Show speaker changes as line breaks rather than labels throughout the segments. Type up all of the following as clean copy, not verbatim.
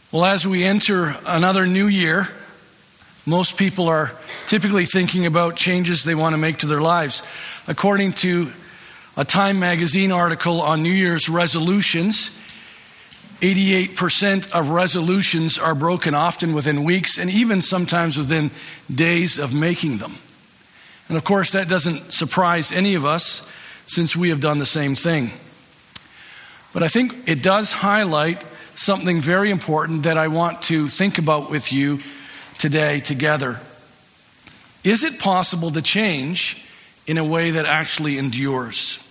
Well, as we enter another new year, most people are typically thinking about changes they want to make to their lives. According to a Time magazine article on New Year's resolutions, 88% of resolutions are broken, often within weeks and even sometimes within days of making them. And of course, that doesn't surprise any of us since we have done the same thing. But I think it does highlight something very important that I want to think about with you today together. Is it possible to change in a way that actually endures?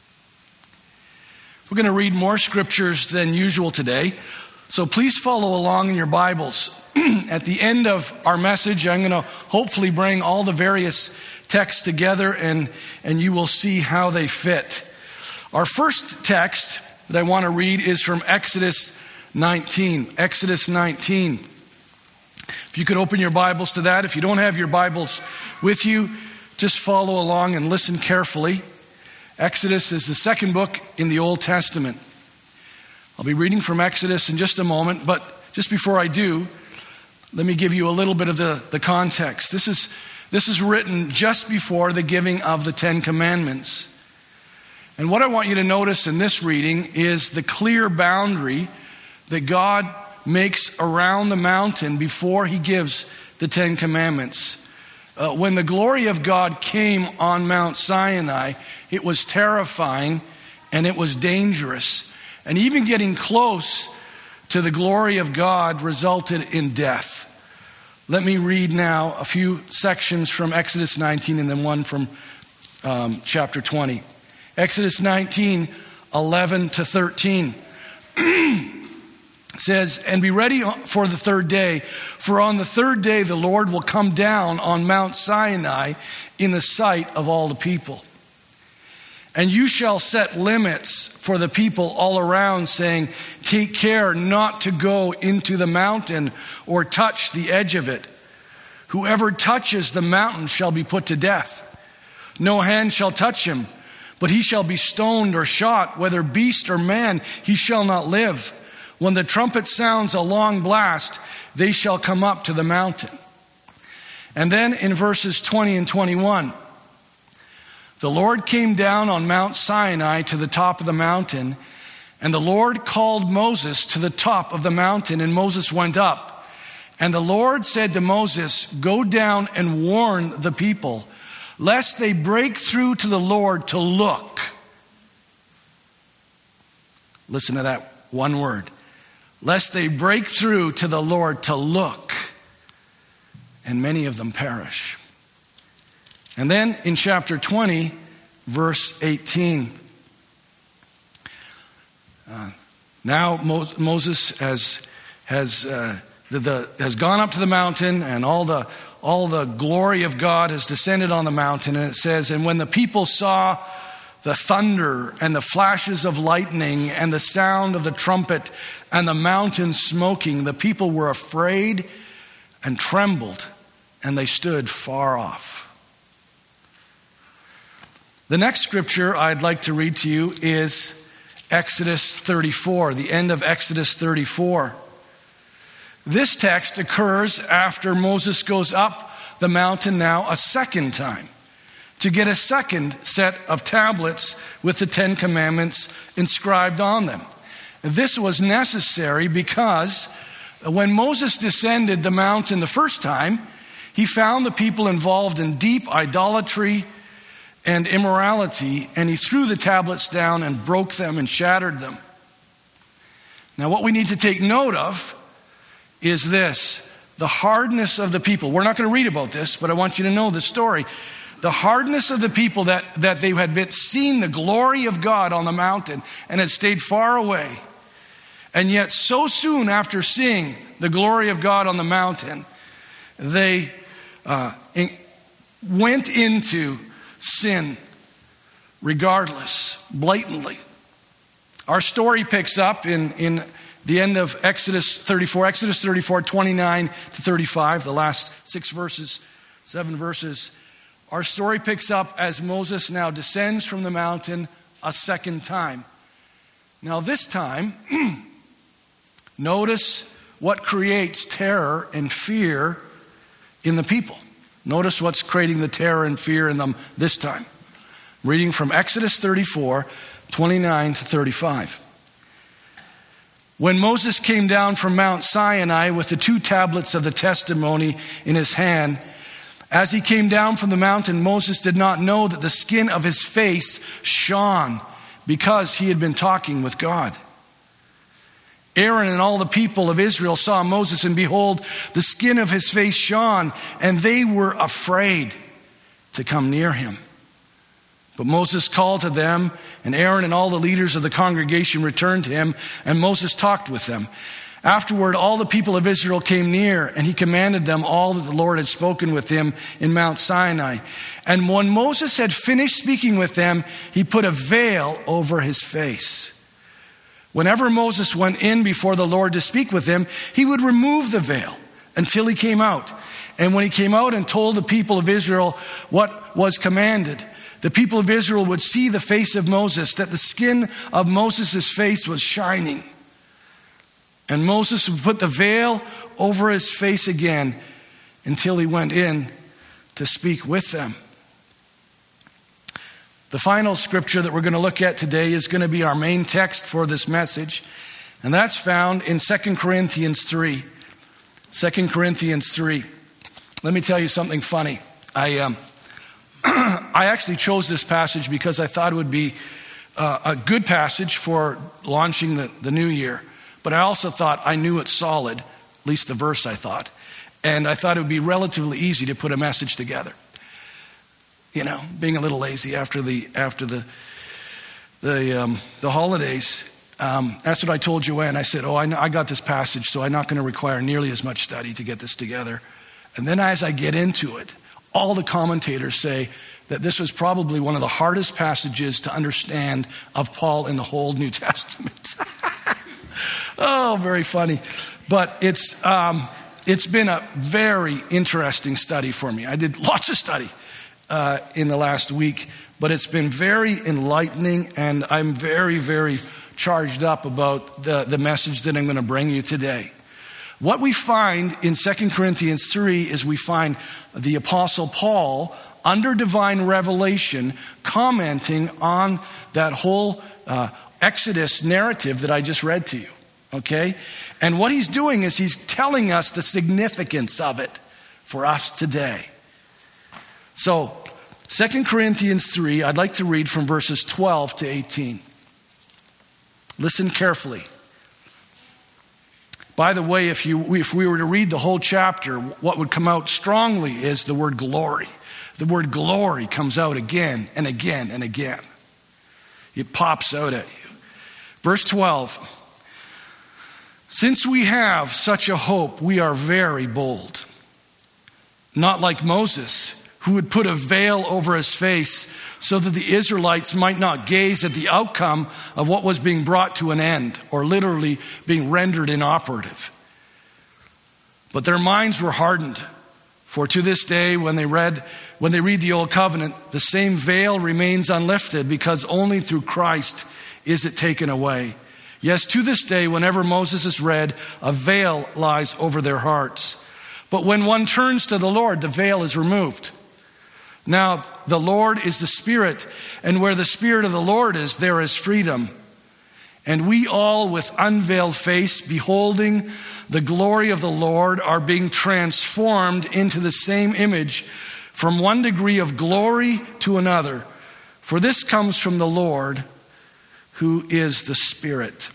We're going to read more scriptures than usual today, so please follow along in your Bibles. At the end of our message, I'm going to hopefully bring all the various texts together and you will see how they fit. Our first text that I want to read is from Exodus 19. Exodus 19. If you could open your Bibles to that. If you don't have your Bibles with you, just follow along and listen carefully. Exodus is the second book in the Old Testament. I'll be reading from Exodus in just a moment, but just before I do, let me give you a little bit of the context. This is written just before the giving of the Ten Commandments. And what I want you to notice in this reading is the clear boundary that God makes around the mountain before he gives the Ten Commandments. When the glory of God came on Mount Sinai, it was terrifying and it was dangerous. And even getting close to the glory of God resulted in death. Let me read now a few sections from Exodus 19 and then one from chapter 20. Exodus 19, 11 to 13. Says, "And be ready for the third day, for on the third day the Lord will come down on Mount Sinai in the sight of all the people. And you shall set limits for the people all around, saying, take care not to go into the mountain or touch the edge of it. Whoever touches the mountain shall be put to death. No hand shall touch him, but he shall be stoned or shot, whether beast or man, he shall not live. When the trumpet sounds a long blast, they shall come up to the mountain." And then in verses 20 and 21, "The Lord came down on Mount Sinai to the top of the mountain, and the Lord called Moses to the top of the mountain, and Moses went up. And the Lord said to Moses, go down and warn the people, lest they break through to the Lord to look." Listen to that one word. "Lest they break through to the Lord to look, and many of them perish." And then in chapter 20, verse 18. Now Moses has gone up to the mountain, and all the glory of God has descended on the mountain. And it says, "And when the people saw the thunder and the flashes of lightning and the sound of the trumpet and the mountain smoking, the people were afraid and trembled, and they stood far off." The next scripture I'd like to read to you is Exodus 34, the end of Exodus 34. This text occurs after Moses goes up the mountain now a second time to get a second set of tablets with the Ten Commandments inscribed on them. This was necessary because when Moses descended the mountain the first time, he found the people involved in deep idolatry and immorality, and he threw the tablets down and broke them and shattered them. Now, what we need to take note of is this: the hardness of the people. We're not going to read about this, but I want you to know the story. The hardness of the people that they had seen the glory of God on the mountain and had stayed far away. And yet so soon after seeing the glory of God on the mountain, they went into sin regardless, blatantly. Our story picks up in the end of Exodus 34, 29 to 35, the last 7 verses. Our story picks up as Moses now descends from the mountain a second time. Now this time, notice what creates terror and fear in the people. Notice what's creating the terror and fear in them this time. Reading from Exodus 34, 29 to 35. When Moses came down from Mount Sinai with the 2 tablets of the testimony in his hand, as he came down from the mountain, Moses did not know that the skin of his face shone because he had been talking with God. Aaron and all the people of Israel saw Moses, and behold, the skin of his face shone, and they were afraid to come near him. But Moses called to them, and Aaron and all the leaders of the congregation returned to him, and Moses talked with them. Afterward, all the people of Israel came near, and he commanded them all that the Lord had spoken with him in Mount Sinai. And when Moses had finished speaking with them, he put a veil over his face. Whenever Moses went in before the Lord to speak with him, he would remove the veil until he came out. And when he came out and told the people of Israel what was commanded, the people of Israel would see the face of Moses, that the skin of Moses' face was shining. And Moses would put the veil over his face again until he went in to speak with them. The final scripture that we're going to look at today is going to be our main text for this message, and that's found in 2 Corinthians 3. 2 Corinthians 3. Let me tell you something funny. I actually chose this passage because I thought it would be a good passage for launching the new year. But I also thought I knew it's solid, at least the verse I thought. And I thought it would be relatively easy to put a message together. You know, being a little lazy after the holidays. That's what I told Joanne. I said, I got this passage, so I'm not going to require nearly as much study to get this together. And then as I get into it, all the commentators say that this was probably one of the hardest passages to understand of Paul in the whole New Testament. Oh, very funny. But it's been a very interesting study for me. I did lots of study in the last week, but it's been very enlightening, and I'm very, very charged up about the message that I'm going to bring you today. What we find in 2 Corinthians 3 is we find the Apostle Paul, under divine revelation, commenting on that whole Exodus narrative that I just read to you. Okay? And what he's doing is he's telling us the significance of it for us today. So, 2 Corinthians 3, I'd like to read from verses 12 to 18. Listen carefully. By the way, if we were to read the whole chapter, what would come out strongly is the word glory. The word glory comes out again and again and again. It pops out at you. Verse 12. Since we have such a hope, we are very bold. Not like Moses, who would put a veil over his face so that the Israelites might not gaze at the outcome of what was being brought to an end, or literally being rendered inoperative. But their minds were hardened. For to this day, when they read the Old Covenant, the same veil remains unlifted, because only through Christ is it taken away. Yes, to this day, whenever Moses is read, a veil lies over their hearts. But when one turns to the Lord, the veil is removed. Now, the Lord is the Spirit, and where the Spirit of the Lord is, there is freedom. And we all, with unveiled face, beholding the glory of the Lord, are being transformed into the same image from one degree of glory to another. For this comes from the Lord, who is the Spirit.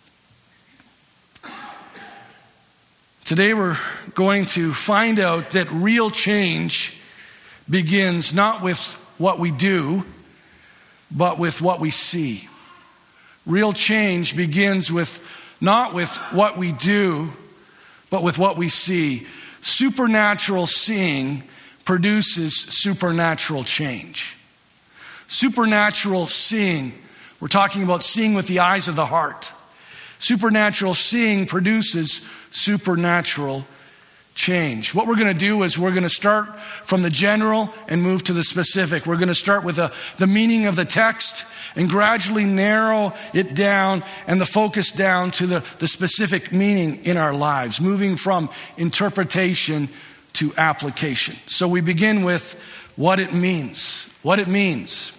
Today we're going to find out that real change begins not with what we do, but with what we see. Real change begins not with what we do, but with what we see. Supernatural seeing produces supernatural change. Supernatural seeing, we're talking about seeing with the eyes of the heart. Supernatural seeing produces supernatural change. What we're going to do is we're going to start from the general and move to the specific. We're going to start with the meaning of the text, and gradually narrow it down and the focus down to the specific meaning in our lives, moving from interpretation to application. So we begin with what it means. What it means.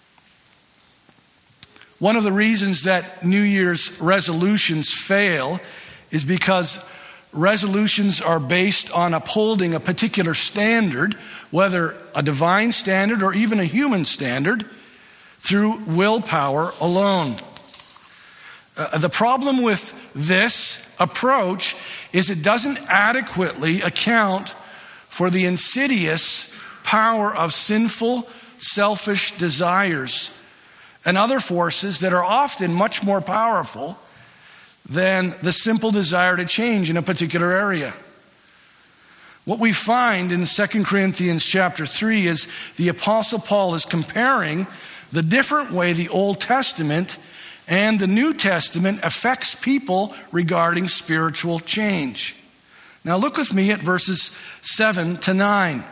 One of the reasons that New Year's resolutions fail is because resolutions are based on upholding a particular standard, whether a divine standard or even a human standard, through willpower alone. The problem with this approach is it doesn't adequately account for the insidious power of sinful, selfish desires and other forces that are often much more powerful than the simple desire to change in a particular area. What we find in 2 Corinthians chapter 3 is the Apostle Paul is comparing the different way the Old Testament and the New Testament affects people regarding spiritual change. Now look with me at verses 7 to 9.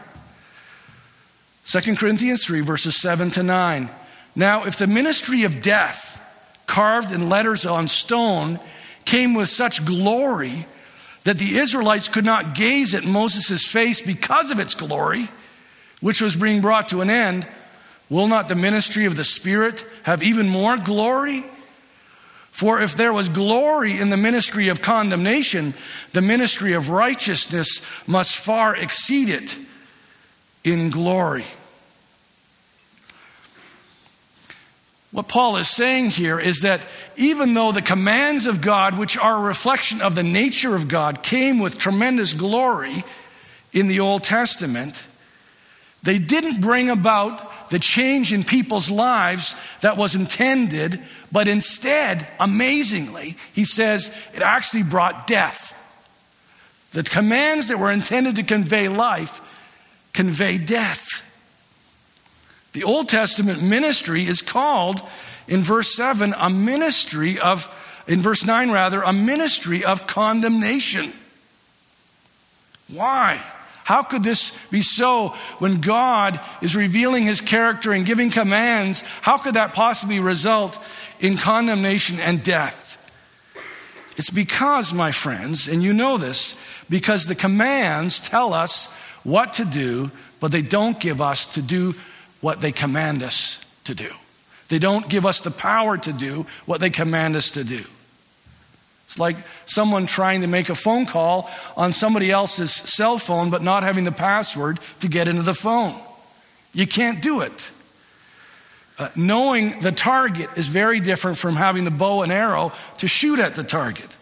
2 Corinthians 3, verses 7 to 9. Now, if the ministry of death, carved in letters on stone, came with such glory that the Israelites could not gaze at Moses' face because of its glory, which was being brought to an end, will not the ministry of the Spirit have even more glory? For if there was glory in the ministry of condemnation, the ministry of righteousness must far exceed it in glory. What Paul is saying here is that even though the commands of God, which are a reflection of the nature of God, came with tremendous glory in the Old Testament, they didn't bring about the change in people's lives that was intended, but instead, amazingly, he says it actually brought death. The commands that were intended to convey life convey death. The Old Testament ministry is called in verse 7 a ministry of, in verse 9 rather, a ministry of condemnation. Why? How could this be so when God is revealing his character and giving commands? How could that possibly result in condemnation and death? It's because, my friends, and you know this, because the commands tell us what to do, but they don't give us to do what they command us to do. They don't give us the power to do what they command us to do. It's like someone trying to make a phone call on somebody else's cell phone but not having the password to get into the phone. You can't do it. Knowing the target is very different from having the bow and arrow to shoot at the target.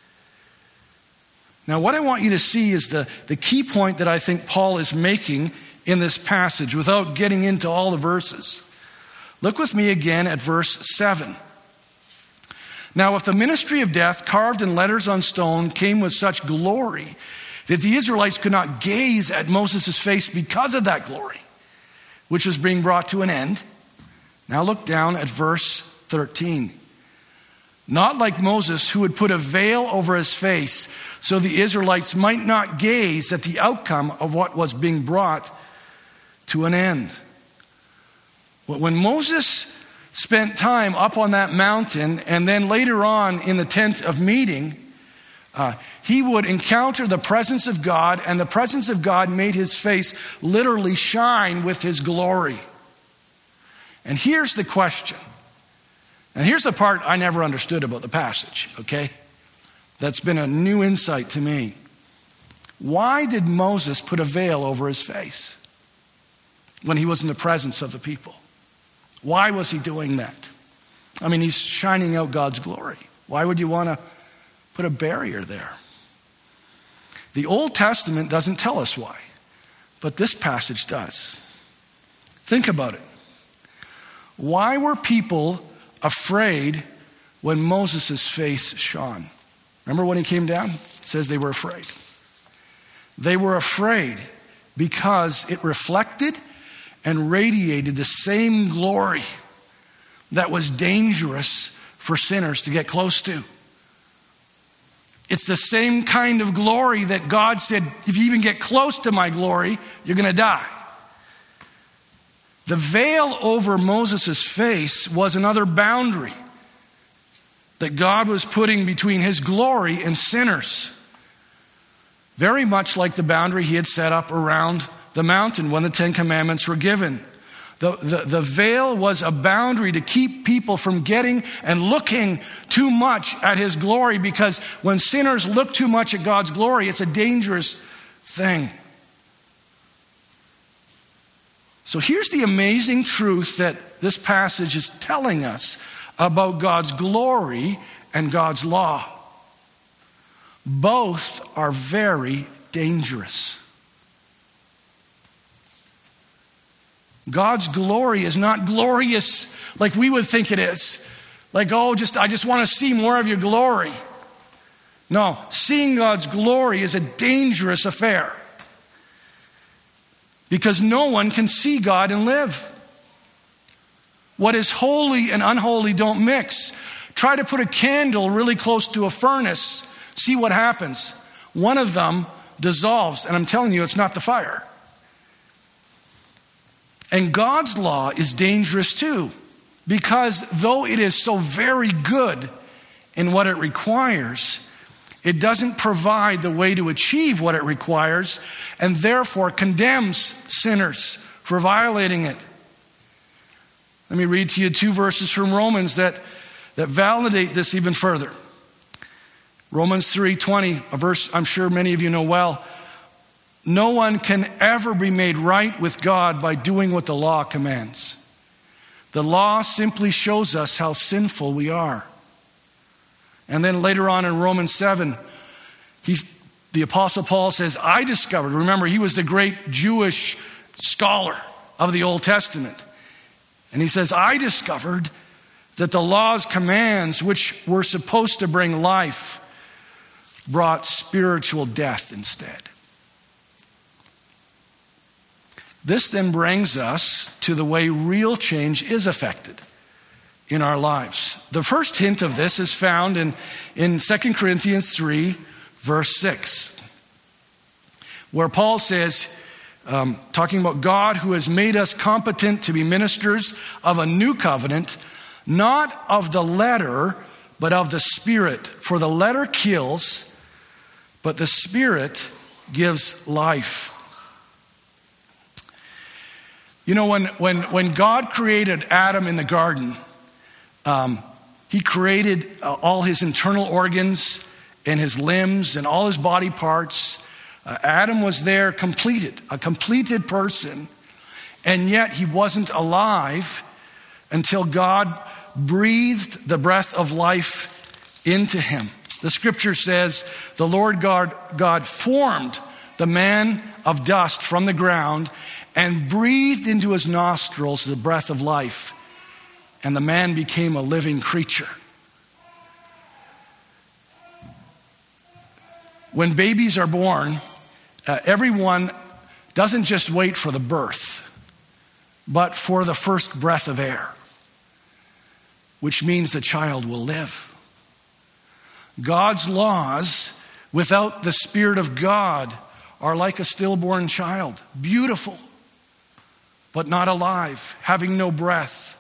Now, what I want you to see is the key point that I think Paul is making in this passage without getting into all the verses. Look with me again at verse 7. Now, if the ministry of death, carved in letters on stone, came with such glory that the Israelites could not gaze at Moses' face because of that glory, which was being brought to an end. Now look down at verse 13. Not like Moses, who would put a veil over his face so the Israelites might not gaze at the outcome of what was being brought to an end. When Moses spent time up on that mountain and then later on in the tent of meeting, he would encounter the presence of God, and the presence of God made his face literally shine with his glory. And here's the question. And here's the part I never understood about the passage, okay? That's been a new insight to me. Why did Moses put a veil over his face when he was in the presence of the people? Why was he doing that? I mean, he's shining out God's glory. Why would you want to put a barrier there? The Old Testament doesn't tell us why, but this passage does. Think about it. Why were people afraid when Moses' face shone? Remember when he came down? It says they were afraid. They were afraid because it reflected and radiated the same glory that was dangerous for sinners to get close to. It's the same kind of glory that God said, if you even get close to my glory, you're going to die. The veil over Moses' face was another boundary that God was putting between his glory and sinners. Very much like the boundary he had set up around the mountain when the Ten Commandments were given. The veil was a boundary to keep people from getting and looking too much at his glory, because when sinners look too much at God's glory, it's a dangerous thing. So here's the amazing truth that this passage is telling us about God's glory and God's law. Both are very dangerous. God's glory is not glorious like we would think it is. Like, I just want to see more of your glory. No, seeing God's glory is a dangerous affair, because no one can see God and live. What is holy and unholy don't mix. Try to put a candle really close to a furnace. See what happens. One of them dissolves, and I'm telling you, it's not the fire. And God's law is dangerous too, because though it is so very good in what it requires, it doesn't provide the way to achieve what it requires, and therefore condemns sinners for violating it. Let me read to you 2 verses from Romans that validate this even further. Romans 3:20, a verse I'm sure many of you know well. No one can ever be made right with God by doing what the law commands. The law simply shows us how sinful we are. And then later on in Romans 7, the Apostle Paul says, I discovered, remember, he was the great Jewish scholar of the Old Testament. And he says, I discovered that the law's commands, which were supposed to bring life, brought spiritual death instead. This then brings us to the way real change is effected in our lives. The first hint of this is found in 2 Corinthians 3, verse 6, where Paul says, talking about God who has made us competent to be ministers of a new covenant, not of the letter, but of the Spirit. For the letter kills, but the Spirit gives life. You know, when God created Adam in the garden, he created all his internal organs and his limbs and all his body parts. Adam was there a completed person, and yet he wasn't alive until God breathed the breath of life into him. The scripture says, the Lord God formed the man of dust from the ground and breathed into his nostrils the breath of life, and the man became a living creature. When babies are born, everyone doesn't just wait for the birth, but for the first breath of air, which means the child will live. God's laws, without the Spirit of God, are like a stillborn child, beautiful, but not alive, having no breath.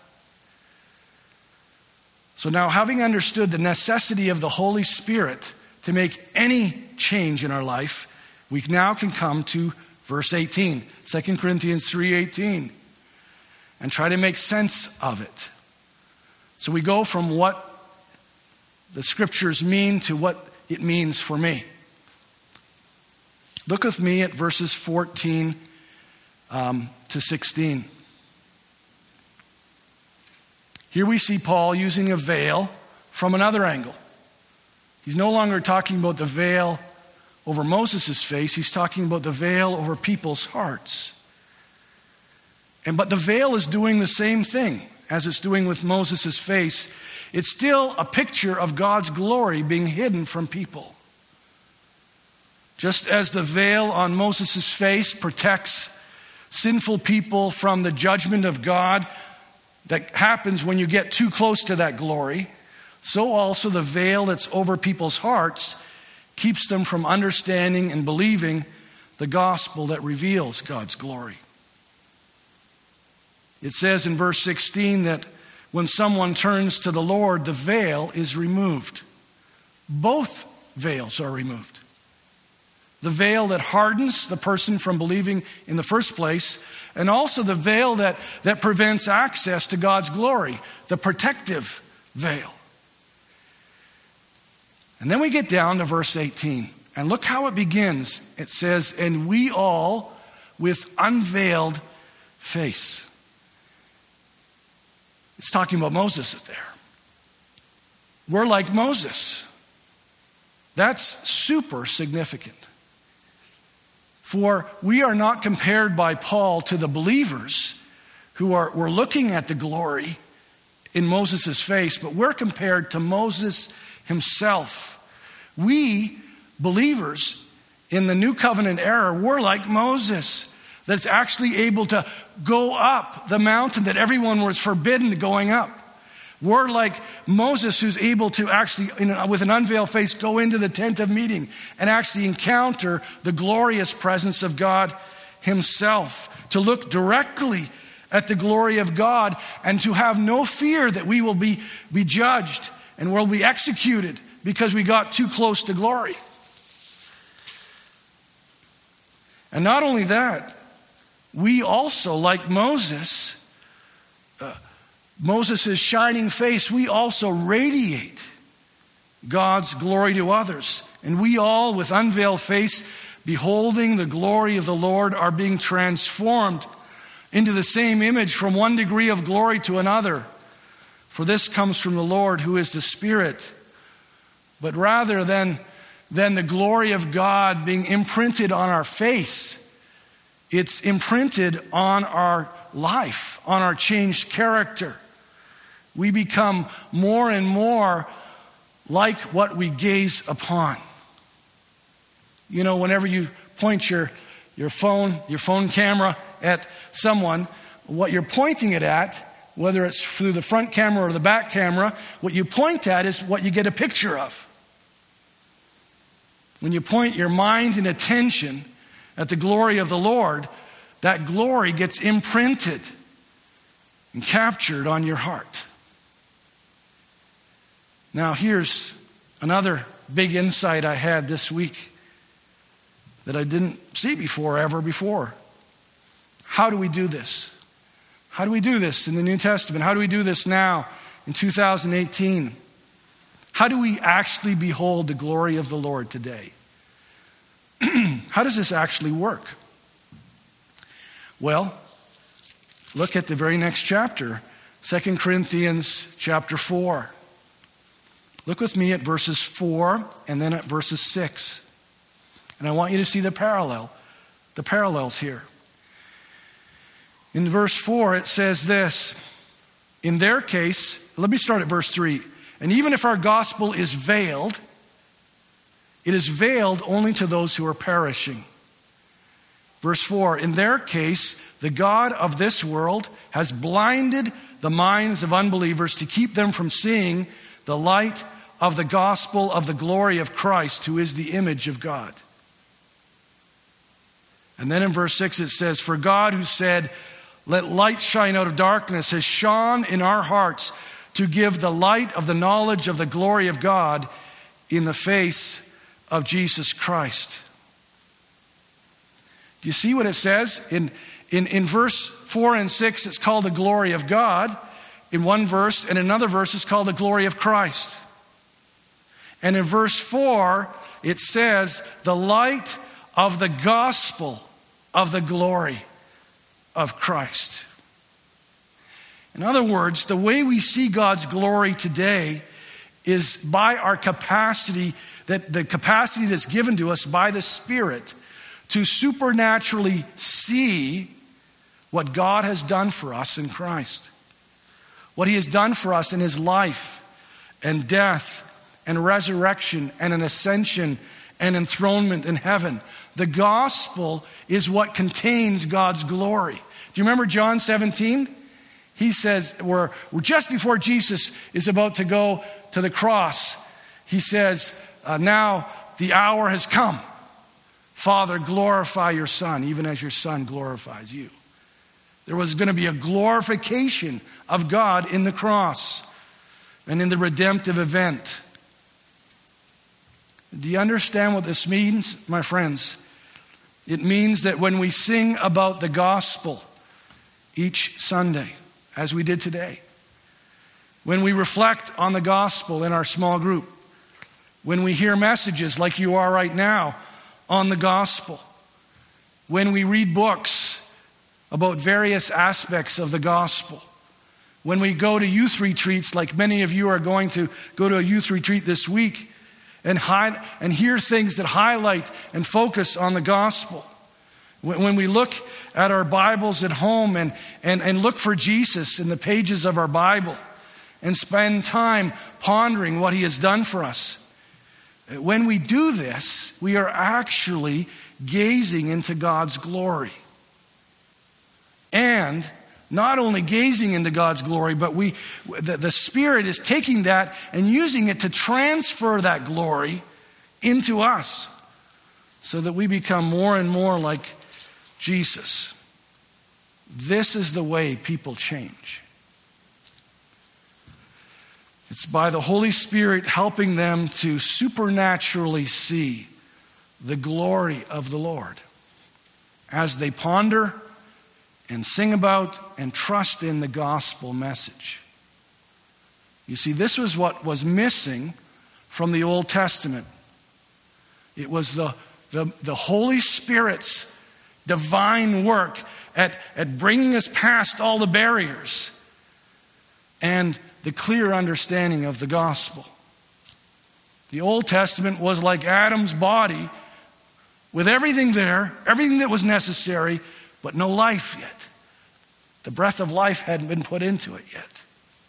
So now, having understood the necessity of the Holy Spirit to make any change in our life, we now can come to verse 18, 2 Corinthians 3:18, and try to make sense of it. So we go from what the scriptures mean to what it means for me. Look with me at verses 14 to 16. Here we see Paul using a veil from another angle. He's no longer talking about the veil over Moses' face. He's talking about the veil over people's hearts. But the veil is doing the same thing as it's doing with Moses' face. It's still a picture of God's glory being hidden from people. Just as the veil on Moses' face protects sinful people from the judgment of God that happens when you get too close to that glory, so also the veil that's over people's hearts keeps them from understanding and believing the gospel that reveals God's glory. It says in verse 16 that when someone turns to the Lord, the veil is removed. Both veils are removed. The veil that hardens the person from believing in the first place, and also the veil that prevents access to God's glory, the protective veil. And then we get down to verse 18, and look how it begins. It says, and we all with unveiled face. It's talking about Moses there. We're like Moses. That's super significant. For we are not compared by Paul to the believers who were looking at the glory in Moses' face, but we're compared to Moses himself. We, believers in the New Covenant era, we're like Moses, that's actually able to go up the mountain that everyone was forbidden going up. We're like Moses, who's able to actually, with an unveiled face, go into the tent of meeting and actually encounter the glorious presence of God himself, to look directly at the glory of God and to have no fear that we will be judged and will be executed because we got too close to glory. And not only that, we also, like Moses, Moses' shining face, we also radiate God's glory to others. And we all, with unveiled face, beholding the glory of the Lord, are being transformed into the same image from one degree of glory to another. For this comes from the Lord, who is the Spirit. But rather than the glory of God being imprinted on our face, it's imprinted on our life, on our changed character. We become more and more like what we gaze upon. You know, whenever you point your phone camera at someone, what you're pointing it at, whether it's through the front camera or the back camera, what you point at is what you get a picture of. When you point your mind and attention at the glory of the Lord, that glory gets imprinted and captured on your heart. Now, here's another big insight I had this week that I didn't see ever before. How do we do this? How do we do this in the New Testament? How do we do this now in 2018? How do we actually behold the glory of the Lord today? How does this actually work? Well, look at the very next chapter, 2 Corinthians chapter 4. Look with me at verses 4 and then at verses 6. And I want you to see the parallels here. In verse 4, it says this, in their case, let me start at verse 3. And even if our gospel is veiled, it is veiled only to those who are perishing. Verse 4, in their case, the God of this world has blinded the minds of unbelievers to keep them from seeing the light of the gospel of the glory of Christ, who is the image of God. And then in verse 6 it says, for God who said, let light shine out of darkness, has shone in our hearts to give the light of the knowledge of the glory of God in the face of Jesus Christ. Do you see what it says? In verse 4 and 6, it's called the glory of God. In one verse, and another verse, it's called the glory of Christ. And in verse 4, it says, the light of the gospel of the glory of Christ. In other words, the way we see God's glory today is by our capacity, the capacity that's given to us by the Spirit to supernaturally see what God has done for us in Christ. What he has done for us in his life and death and resurrection and an ascension and enthronement in heaven. The gospel is what contains God's glory. Do you remember John 17? He says, we're just before Jesus is about to go to the cross. He says, now the hour has come. Father, glorify your Son, even as your Son glorifies you. There was going to be a glorification of God in the cross and in the redemptive event. Do you understand what this means, my friends? It means that when we sing about the gospel each Sunday, as we did today, when we reflect on the gospel in our small group, when we hear messages like you are right now on the gospel, when we read books about various aspects of the gospel, when we go to youth retreats like many of you are going to go to a youth retreat this week and hear things that highlight and focus on the gospel, when we look at our Bibles at home and look for Jesus in the pages of our Bible and spend time pondering what he has done for us, when we do this, we are actually gazing into God's glory. And not only gazing into God's glory, but the Spirit is taking that and using it to transfer that glory into us so that we become more and more like Jesus. This is the way people change. It's by the Holy Spirit helping them to supernaturally see the glory of the Lord as they ponder and sing about and trust in the gospel message. You see, this was what was missing from the Old Testament. It was the Holy Spirit's divine work at bringing us past all the barriers and the clear understanding of the gospel. The Old Testament was like Adam's body with everything there, everything that was necessary, but no life yet. The breath of life hadn't been put into it yet.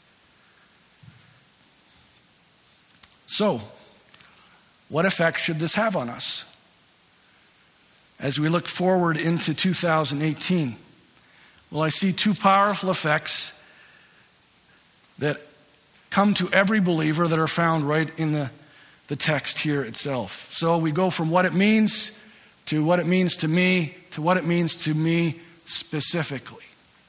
So, what effect should this have on us as we look forward into 2018? Well, I see two powerful effects that come to every believer that are found right in the text here itself. So we go from what it means to what it means to me to what it means to me specifically.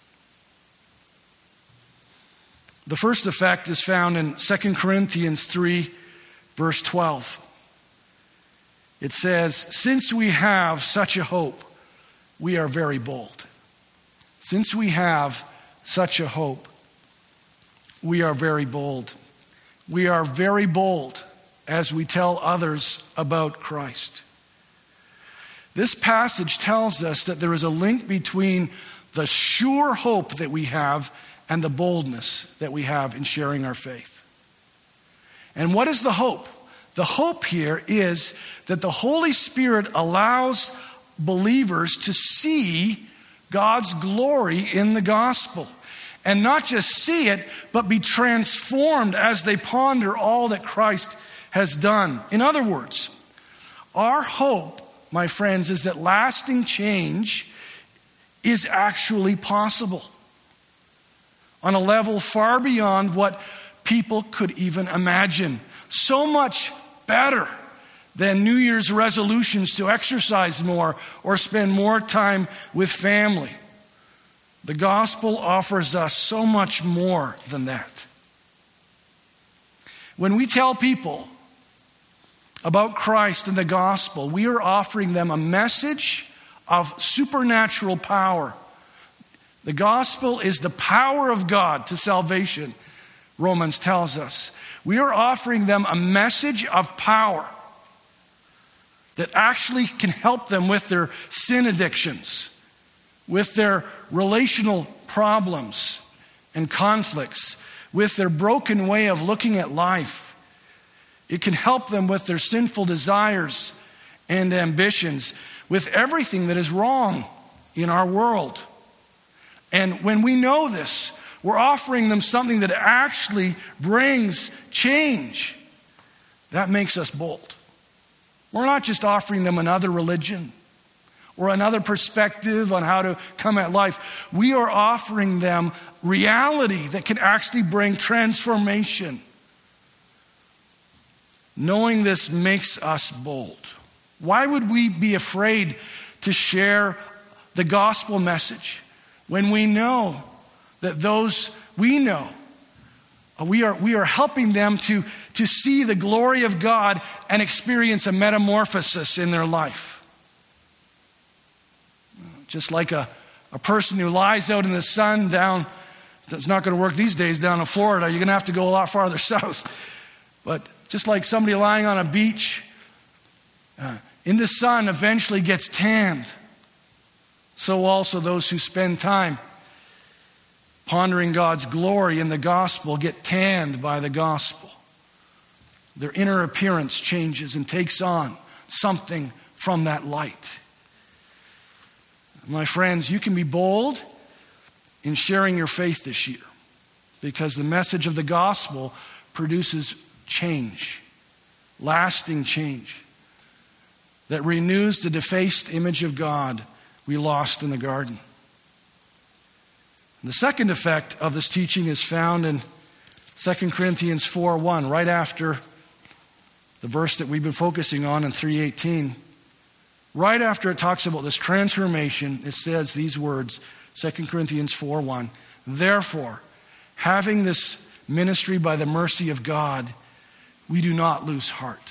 The first effect is found in 2 Corinthians 3, verse 12. It says, "Since we have such a hope, we are very bold." Since we have such a hope, we are very bold. We are very bold as we tell others about Christ. This passage tells us that there is a link between the sure hope that we have and the boldness that we have in sharing our faith. And what is the hope? The hope here is that the Holy Spirit allows believers to see God's glory in the gospel. And not just see it, but be transformed as they ponder all that Christ has done. In other words, our hope, my friends, is that lasting change is actually possible on a level far beyond what people could even imagine. So much better than New Year's resolutions to exercise more or spend more time with family. The gospel offers us so much more than that. When we tell people about Christ and the gospel, we are offering them a message of supernatural power. The gospel is the power of God to salvation, Romans tells us. We are offering them a message of power that actually can help them with their sin addictions, with their relational problems and conflicts, with their broken way of looking at life. It can help them with their sinful desires and ambitions, with everything that is wrong in our world. And when we know this, we're offering them something that actually brings change. That makes us bold. We're not just offering them another religion or another perspective on how to come at life. We are offering them reality that can actually bring transformation. Knowing this makes us bold. Why would we be afraid to share the gospel message when we know that those we know, we are helping them to see the glory of God and experience a metamorphosis in their life. Just like a person who lies out in the sun down, it's not going to work these days down in Florida. You're going to have to go a lot farther south. But just like somebody lying on a beach in the sun eventually gets tanned, so also those who spend time pondering God's glory in the gospel get tanned by the gospel. Their inner appearance changes and takes on something from that light. My friends, you can be bold in sharing your faith this year because the message of the gospel produces change, lasting change that renews the defaced image of God we lost in the garden. The second effect of this teaching is found in 2 Corinthians 4:1, right after the verse that we've been focusing on in 3:18. Right after it talks about this transformation, it says these words, 2 Corinthians 4:1, therefore, having this ministry by the mercy of God, we do not lose heart.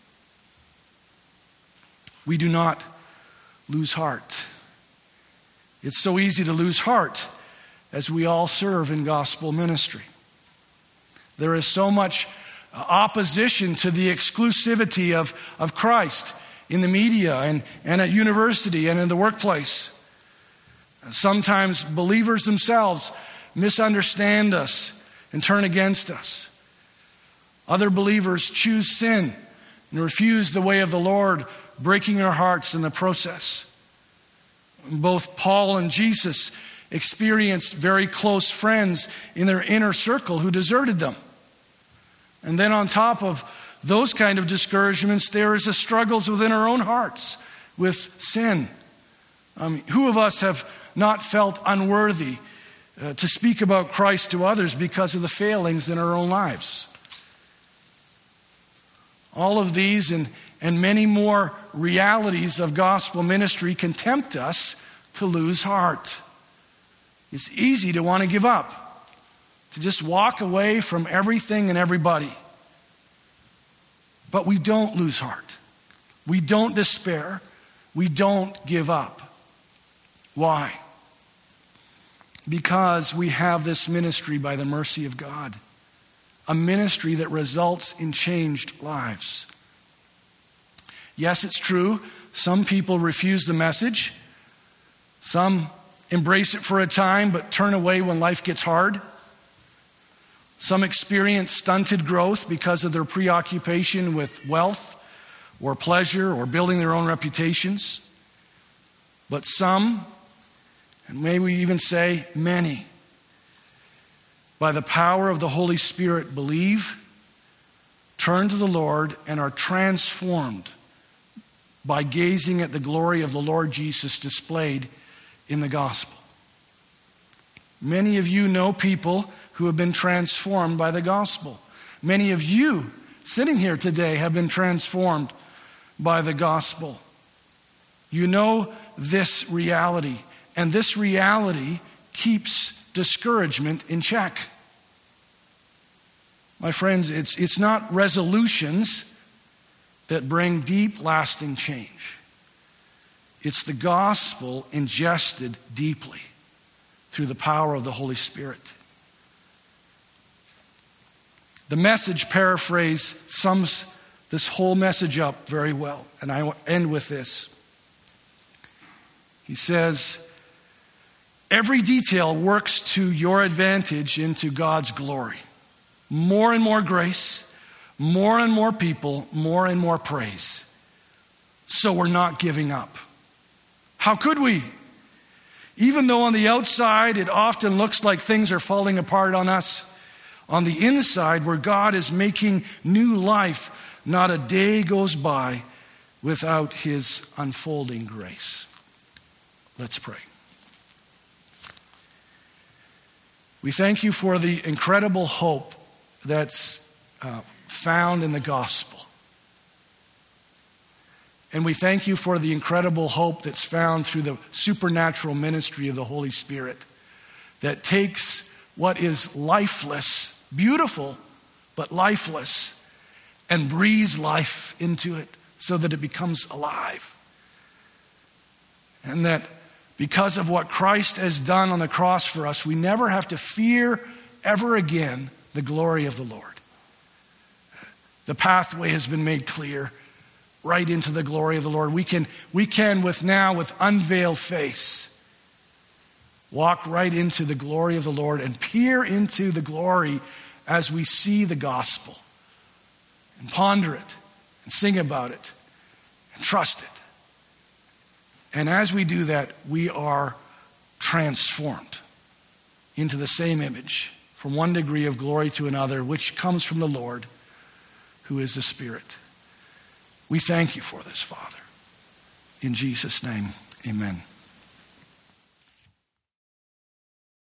We do not lose heart. It's so easy to lose heart as we all serve in gospel ministry. There is so much opposition to the exclusivity of Christ in the media and at university and in the workplace. Sometimes believers themselves misunderstand us and turn against us. Other believers choose sin and refuse the way of the Lord, breaking our hearts in the process. Both Paul and Jesus experienced very close friends in their inner circle who deserted them. And then on top of those kind of discouragements, there is the struggles within our own hearts with sin. Who of us have not felt unworthy to speak about Christ to others because of the failings in our own lives? All of these and many more realities of gospel ministry can tempt us to lose heart. It's easy to want to give up, to just walk away from everything and everybody. But we don't lose heart. We don't despair. We don't give up. Why? Because we have this ministry by the mercy of God. A ministry that results in changed lives. Yes, it's true. Some people refuse the message. Some embrace it for a time, but turn away when life gets hard. Some experience stunted growth because of their preoccupation with wealth or pleasure or building their own reputations. But some, and may we even say many, by the power of the Holy Spirit believe, turn to the Lord, and are transformed by gazing at the glory of the Lord Jesus displayed in the gospel. Many of you know people who have been transformed by the gospel. Many of you sitting here today have been transformed by the gospel. You know this reality, and this reality keeps discouragement in check. My friends, it's not resolutions that bring deep, lasting change. It's the gospel ingested deeply through the power of the Holy Spirit. The Message paraphrase sums this whole message up very well, and I will end with this. He says, every detail works to your advantage into God's glory. More and more grace, more and more people, more and more praise. So we're not giving up. How could we? Even though on the outside it often looks like things are falling apart on us, on the inside where God is making new life, not a day goes by without His unfolding grace. Let's pray. We thank you for the incredible hope that's found in the gospel. And we thank you for the incredible hope that's found through the supernatural ministry of the Holy Spirit that takes what is lifeless, beautiful, but lifeless, and breathes life into it so that it becomes alive. And that because of what Christ has done on the cross for us, we never have to fear ever again the glory of the Lord. The pathway has been made clear right into the glory of the Lord. We can with unveiled face walk right into the glory of the Lord and peer into the glory as we see the gospel and ponder it and sing about it and trust it. And as we do that, we are transformed into the same image from one degree of glory to another, which comes from the Lord, who is the Spirit. We thank you for this, Father. In Jesus' name, amen.